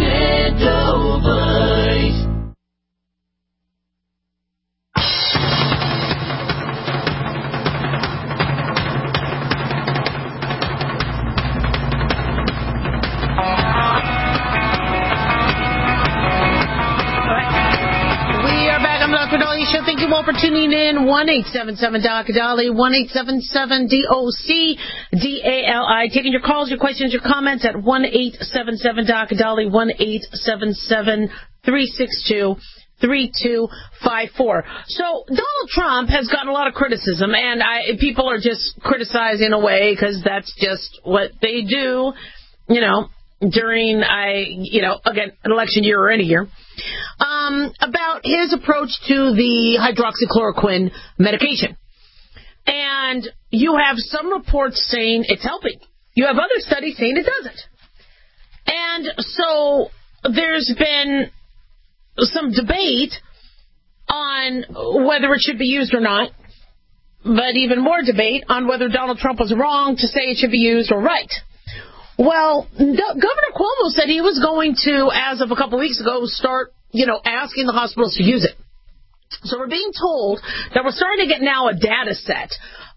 Speaker 23: Extendovite.
Speaker 4: Show. Thank you all for tuning in. one eight seven seven D O C D A L I, one eight seven seven D O C D A L I. Taking your calls, your questions, your comments at one eight seven seven D O C D A L I, one eight seven seven, three six two, three two five four. So Donald Trump has gotten a lot of criticism, and I, people are just criticizing away because that's just what they do, you know, during, I, you know, again, an election year or any year, um, about his approach to the hydroxychloroquine medication. And you have some reports saying it's helping. You have other studies saying it doesn't. And so there's been some debate on whether it should be used or not, but even more debate on whether Donald Trump was wrong to say it should be used or right. Well, Governor Cuomo said he was going to, as of a couple weeks ago, start, you know, asking the hospitals to use it. So we're being told that we're starting to get now a data set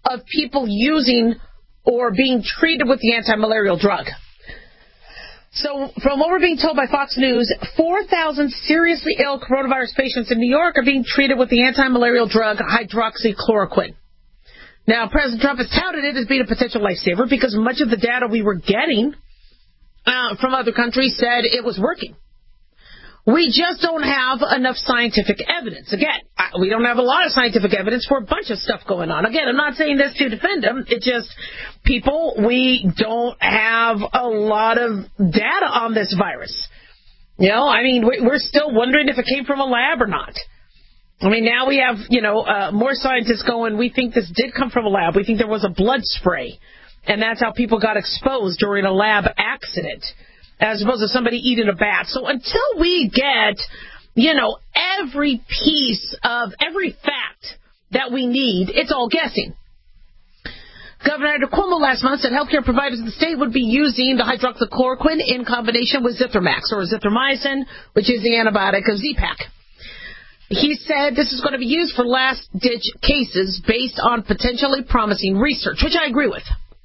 Speaker 4: of people using or being treated with the anti-malarial drug. So from what we're being told by Fox News, four thousand seriously ill coronavirus patients in New York are being treated with the anti-malarial drug hydroxychloroquine. Now, President Trump has touted it as being a potential lifesaver because much of the data we were getting uh, from other countries said it was working. We just don't have enough scientific evidence. Again, we don't have a lot of scientific evidence for a bunch of stuff going on. Again, I'm not saying this to defend them. It's just, people, we don't have a lot of data on this virus. You know, I mean, we're still wondering if it came from a lab or not. I mean, now we have, you know, uh, more scientists going, we think this did come from a lab. We think there was a blood spray. And that's how people got exposed during a lab accident, as opposed to somebody eating a bat. So until we get, you know, every piece of every fact that we need, it's all guessing. Governor Andrew Cuomo last month said healthcare providers in the state would be using the hydroxychloroquine in combination with Zithromax, or azithromycin, which is the antibiotic of Z-Pak. He said this is going to be used for last-ditch cases based on potentially promising research, which I agree with.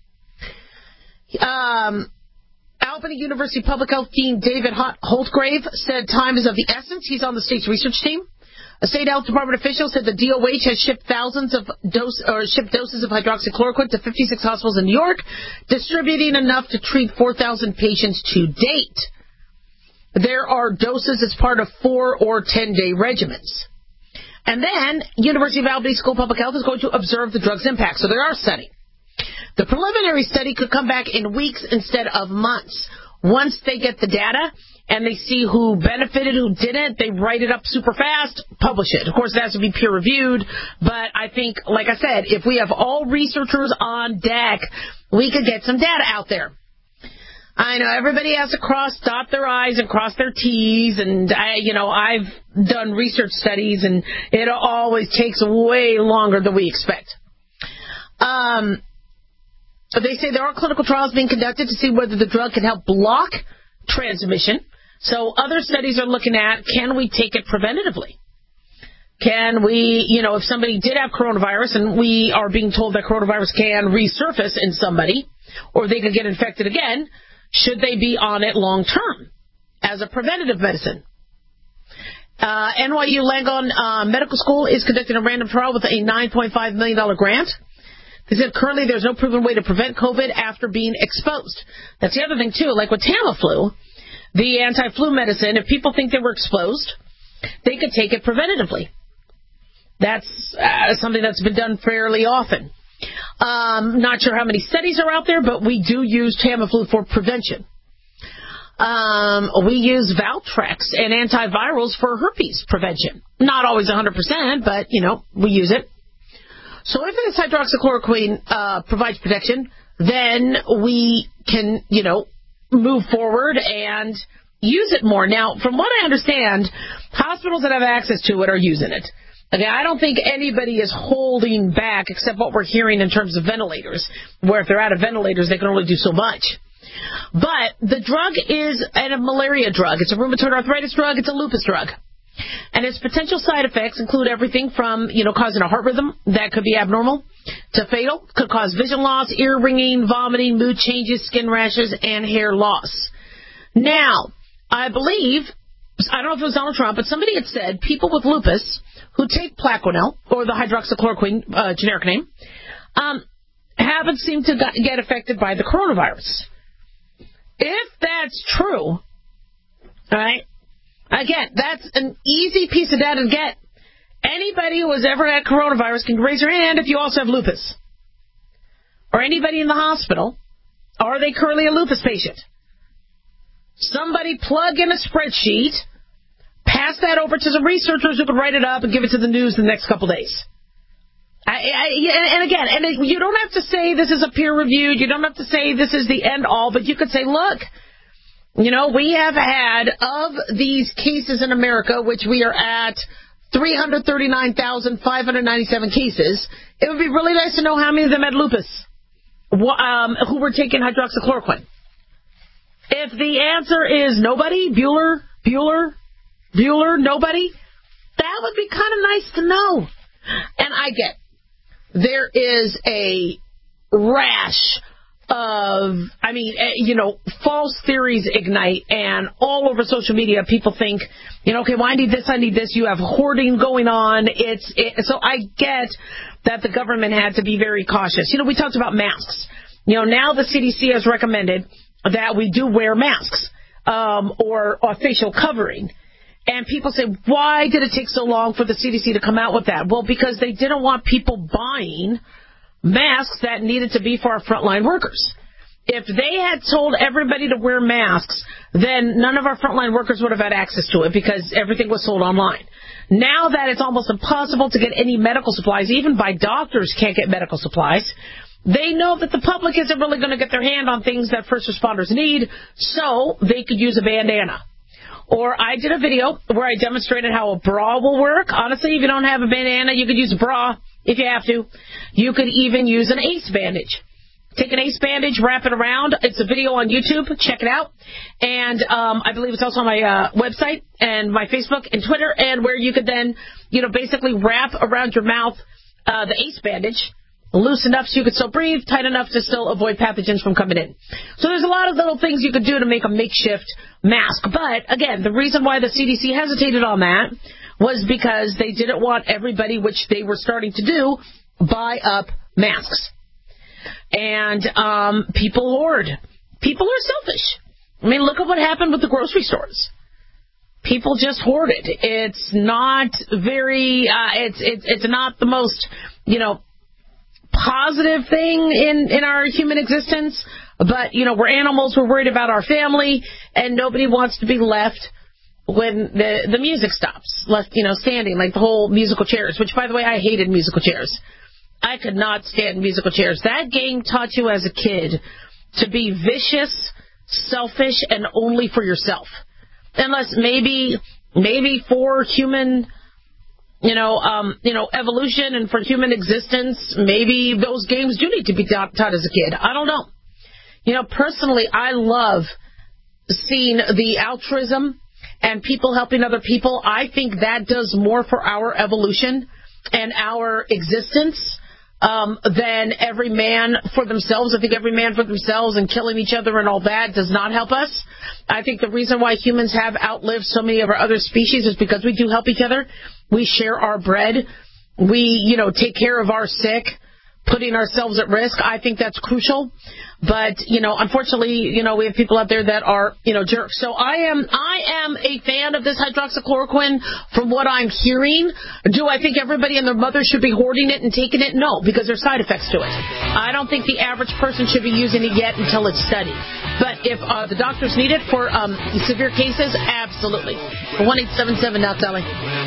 Speaker 4: Um... Albany University Public Health Dean David Holtgrave said time is of the essence. He's on the state's research team. A state health department official said the D O H has shipped thousands of dose or shipped doses of hydroxychloroquine to fifty-six hospitals in New York, distributing enough to treat four thousand patients to date. There are doses as part of four or ten-day regimens. And then University of Albany School of Public Health is going to observe the drug's impact, so they are studying. The preliminary study could come back in weeks instead of months. Once they get the data and they see who benefited, who didn't, they write it up super fast, publish it. Of course, it has to be peer-reviewed, but I think, like I said, if we have all researchers on deck, we could get some data out there. I know everybody has to cross, dot their I's and cross their T's, and, I, you know, I've done research studies, and it always takes way longer than we expect. Um... They say there are clinical trials being conducted to see whether the drug can help block transmission. So other studies are looking at, can we take it preventatively? Can we, you know, if somebody did have coronavirus and we are being told that coronavirus can resurface in somebody, or they could get infected again, should they be on it long term as a preventative medicine? Uh, N Y U Langone uh, Medical School is conducting a random trial with a nine point five million dollars grant. They said currently there's no proven way to prevent COVID after being exposed. That's the other thing, too. Like with Tamiflu, the anti-flu medicine, if people think they were exposed, they could take it preventatively. That's uh, something that's been done fairly often. Um, not sure how many studies are out there, but we do use Tamiflu for prevention. Um, we use Valtrex and antivirals for herpes prevention. Not always one hundred percent, but, you know, we use it. So if this hydroxychloroquine uh, provides protection, then we can, you know, move forward and use it more. Now, from what I understand, hospitals that have access to it are using it. Okay, I don't think anybody is holding back except what we're hearing in terms of ventilators, where if they're out of ventilators, they can only do so much. But the drug is a malaria drug. It's a rheumatoid arthritis drug. It's a lupus drug. And its potential side effects include everything from, you know, causing a heart rhythm that could be abnormal to fatal, could cause vision loss, ear ringing, vomiting, mood changes, skin rashes, and hair loss. Now, I believe, I don't know if it was Donald Trump, but somebody had said people with lupus who take Plaquenil, or the hydroxychloroquine uh, generic name, um, haven't seemed to get affected by the coronavirus. If that's true, all right, again, that's an easy piece of data to get. Anybody who has ever had coronavirus can raise their hand if you also have lupus. Or anybody in the hospital, are they currently a lupus patient? Somebody plug in a spreadsheet, pass that over to some researchers who can write it up and give it to the news in the next couple days. I, I, and again, and you don't have to say this is a peer-reviewed, you don't have to say this is the end-all, but you could say, look, you know, we have had, of these cases in America, which we are at three hundred thirty-nine thousand five hundred ninety-seven cases, it would be really nice to know how many of them had lupus, um, who were taking hydroxychloroquine. If the answer is nobody, Bueller, Bueller, Bueller, nobody, that would be kind of nice to know. And I get, there is a rash of, I mean, you know, false theories ignite, and all over social media, people think, you know, okay, well, I need this, I need this. You have hoarding going on. It's it, so I get that the government had to be very cautious. You know, we talked about masks. You know, now the C D C has recommended that we do wear masks um, or, or facial covering. And people say, why did it take so long for the C D C to come out with that? Well, because they didn't want people buying masks that needed to be for our frontline workers. If they had told everybody to wear masks, then none of our frontline workers would have had access to it because everything was sold online. Now that it's almost impossible to get any medical supplies, even by doctors can't get medical supplies, they know that the public isn't really going to get their hand on things that first responders need, so they could use a bandana. Or I did a video where I demonstrated how a bra will work. Honestly, if you don't have a bandana, you could use a bra if you have to. You could even use an ACE bandage. Take an ACE bandage, wrap it around. It's a video on YouTube. Check it out. And um, I believe it's also on my uh, website and my Facebook and Twitter, and where you could then, you know, basically wrap around your mouth uh, the ACE bandage, loose enough so you could still breathe, tight enough to still avoid pathogens from coming in. So there's a lot of little things you could do to make a makeshift mask. But, again, the reason why the C D C hesitated on that was because they didn't want everybody, which they were starting to do, buy up masks. And um, people hoard. People are selfish. I mean, look at what happened with the grocery stores. People just hoard it. It's not very, uh, it's, it's, it's not the most, you know, positive thing in, in our human existence, but, you know, we're animals, we're worried about our family, and nobody wants to be left when the the music stops, left, you know, standing, like the whole musical chairs, which, by the way, I hated musical chairs. I could not stand musical chairs. That game taught you as a kid to be vicious, selfish, and only for yourself. Unless maybe, maybe for human... You know, um, you know, evolution and for human existence, maybe those games do need to be taught, taught as a kid. I don't know. You know, personally, I love seeing the altruism and people helping other people. I think that does more for our evolution and our existence um, than every man for themselves. I think every man for themselves and killing each other and all that does not help us. I think the reason why humans have outlived so many of our other species is because we do help each other. We share our bread. We, you know, take care of our sick, putting ourselves at risk. I think that's crucial. But, you know, unfortunately, you know, we have people out there that are, you know, jerks. So I am I am a fan of this hydroxychloroquine from what I'm hearing. Do I think everybody and their mother should be hoarding it and taking it? No, because there's side effects to it. I don't think the average person should be using it yet until it's studied. But if uh, the doctors need it for um, severe cases, absolutely. one eight seven seven now, Sally.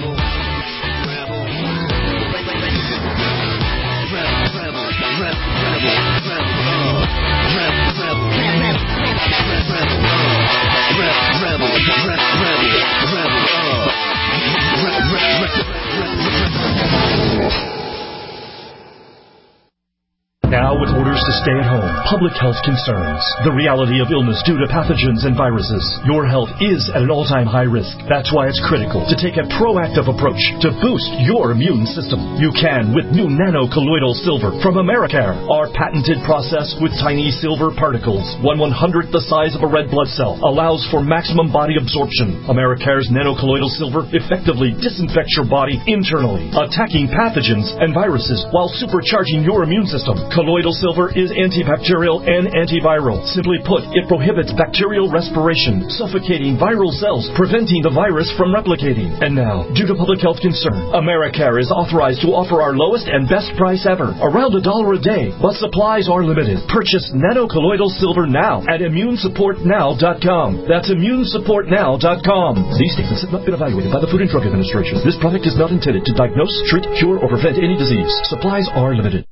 Speaker 15: Now with orders to stay at home, public health concerns, the reality of illness due to pathogens and viruses, your health is at an all-time high risk. That's why it's critical to take a proactive approach to boost your immune system. You can with new nano-colloidal silver from Americare. Our patented process with tiny silver particles, one one-hundredth the size of a red blood cell, allows for maximum body absorption. Americare's nano-colloidal silver effectively disinfects your body internally, attacking pathogens and viruses while supercharging your immune system. Colloidal silver is antibacterial and antiviral. Simply put, it prohibits bacterial respiration, suffocating viral cells, preventing the virus from replicating. And now, due to public health concern, Americare is authorized to offer our lowest and best price ever, around a dollar a day, but supplies are limited. Purchase nano-colloidal silver now at immune support now dot com. That's immune support now dot com. These statements have not been evaluated by the Food and Drug Administration. This product is not intended to diagnose, treat, cure, or prevent any disease. Supplies are limited.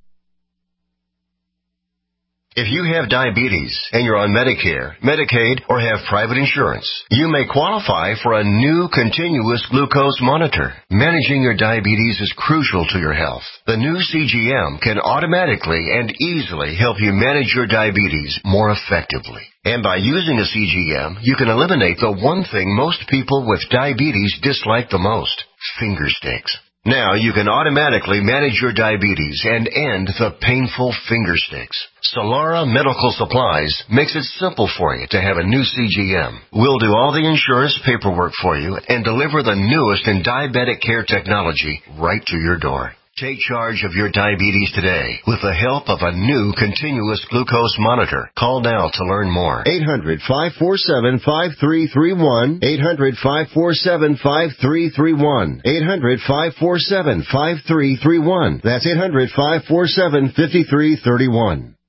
Speaker 7: If you have diabetes and you're on Medicare, Medicaid, or have private insurance, you may qualify for a new continuous glucose monitor. Managing your diabetes is crucial to your health. The new C G M can automatically and easily help you manage your diabetes more effectively. And by using a C G M, you can eliminate the one thing most people with diabetes dislike the most: finger sticks. Now you can automatically manage your diabetes and end the painful finger sticks. Solara Medical Supplies makes it simple for you to have a new C G M. We'll do all the insurance paperwork for you and deliver the newest in diabetic care technology right to your door. Take charge of your diabetes today with the help of a new continuous glucose monitor. Call now to learn more.
Speaker 8: eight hundred, five four seven, five three three one. eight hundred, five four seven, five three three one. eight hundred, five four seven, five three three one. That's eight hundred, five four seven, five three three one.